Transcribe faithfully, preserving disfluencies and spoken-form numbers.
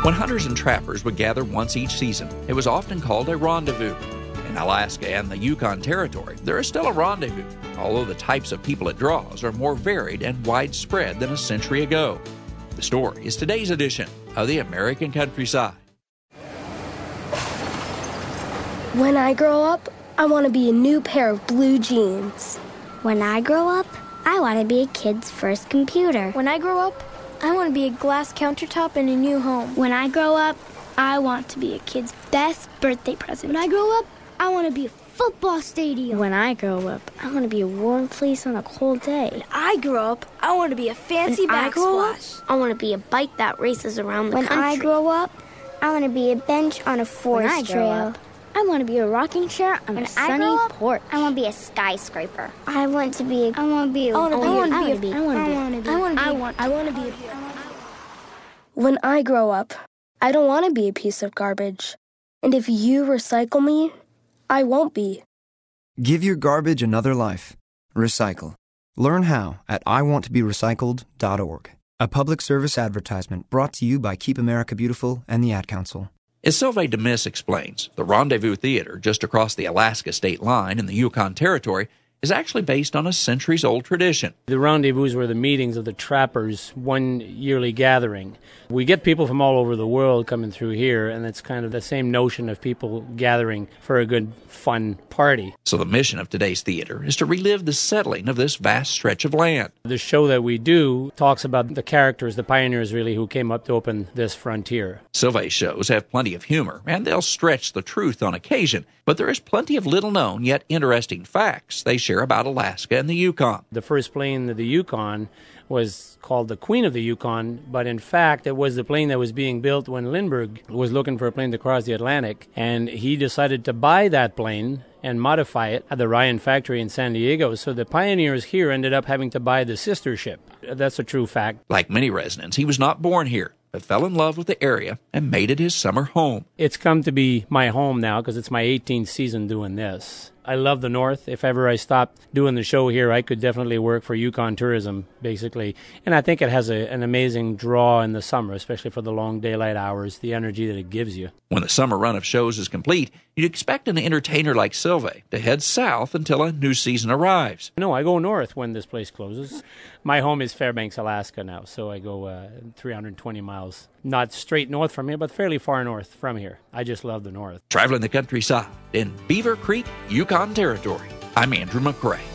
When hunters and trappers would gather once each season, it was often called a rendezvous. In Alaska and the Yukon Territory, there is still a rendezvous, although the types of people it draws are more varied and widespread than a century ago. The story is today's edition of the American Countryside. When I grow up, I want to be a new pair of blue jeans. When I grow up, I want to be a kid's first computer. When I grow up, I want to be a glass countertop in a new home. When I grow up, I want to be a kid's best birthday present. When I grow up, I want to be a football stadium. When I grow up, I want to be a warm fleece on a cold day. When I grow up, I want to be a fancy when backsplash. I, I want to be a bike that races around the when country. When I grow up, I want to be a bench on a forest when I trail. Up, I want to be a rocking chair on when a sunny I up, porch. I want to be a skyscraper. I want to be a... I want to be a... I want to be... I want to be... I want to be... I want to be... I want I want to be... When I grow up, I don't want to be a piece of garbage. And if you recycle me, I won't be. Give your garbage another life. Recycle. Learn how at I want to be recycled dot org. A public service advertisement brought to you by Keep America Beautiful and the Ad Council. As Sylvain Demis explains, the Rendezvous Theater just across the Alaska state line in the Yukon Territory is actually based on a centuries-old tradition. The rendezvous were the meetings of the trappers, one yearly gathering. We get people from all over the world coming through here, and it's kind of the same notion of people gathering for a good, fun party. So the mission of today's theater is to relive the settling of this vast stretch of land. The show that we do talks about the characters, the pioneers really, who came up to open this frontier. Sylvain's shows have plenty of humor, and they'll stretch the truth on occasion, but there is plenty of little-known yet interesting facts they share about Alaska and the Yukon. The first plane of the Yukon was called the Queen of the Yukon, but in fact it was the plane that was being built when Lindbergh was looking for a plane to cross the Atlantic, and he decided to buy that plane and modify it at the Ryan factory in San Diego. So the pioneers here ended up having to buy the sister ship. That's a true fact. Like many residents, he was not born here, but fell in love with the area and made it his summer home. It's come to be my home now because it's my eighteenth season doing this. I love the North. If ever I stopped doing the show here, I could definitely work for Yukon Tourism, basically. And I think it has a, an amazing draw in the summer, especially for the long daylight hours, the energy that it gives you. When the summer run of shows is complete, you'd expect an entertainer like Sylvain to head south until a new season arrives. No, I go north when this place closes. My home is Fairbanks, Alaska now, so I go uh, three hundred twenty miles. Not straight north from here, but fairly far north from here. I just love the North. Traveling the countryside in Beaver Creek, Yukon Territory. I'm Andrew McCrae.